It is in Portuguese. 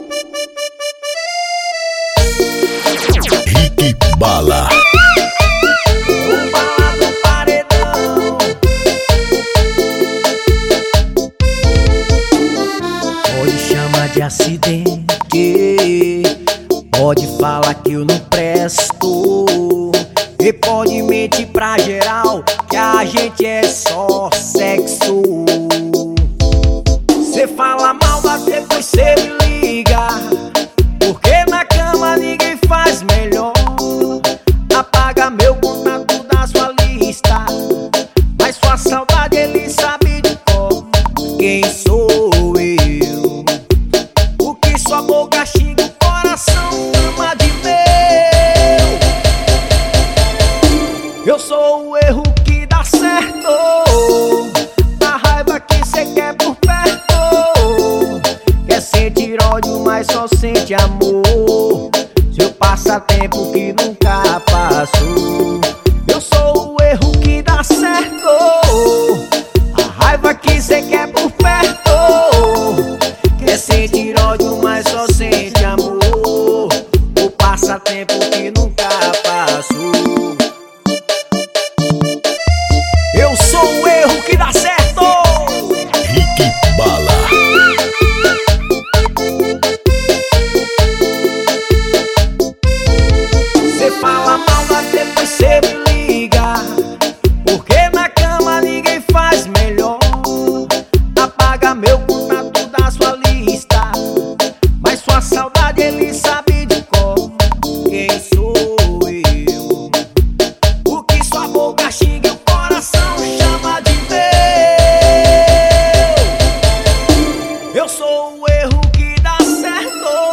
Rick Bala. O bala do paredão. Pode chamar de acidente, pode falar que eu não presto, e pode mentir pra geral que a gente é só sexo. Cê fala mal, mas depois cê me liga, porque na cama ninguém faz melhor. Apaga meu contato da sua lista, mas sua saudade ele sabe de cor. Quem sou eu? O que sua boca xinga, o coração chama de meu. Eu sou o erro que dá certo, a raiva que cê quer por perto. Quer sentir ódio, mas só sente amor. Seu passatempo que nunca passou. Eu sou o erro que dá certo, a raiva que cê quer por perto. Quer sentir ódio, mas só sente amor. O passatempo que nunca passou. Eu sou o erro que dá certo. Rick Bala. Cê fala mal, mas depois cê me liga, porque na cama ninguém faz melhor. Apaga meu contato da sua lista, mas sua saudade ele sabe de cor. Quem sou eu? O que sua boca xinga e o coração chama de meu. Eu sou o erro que dá certo,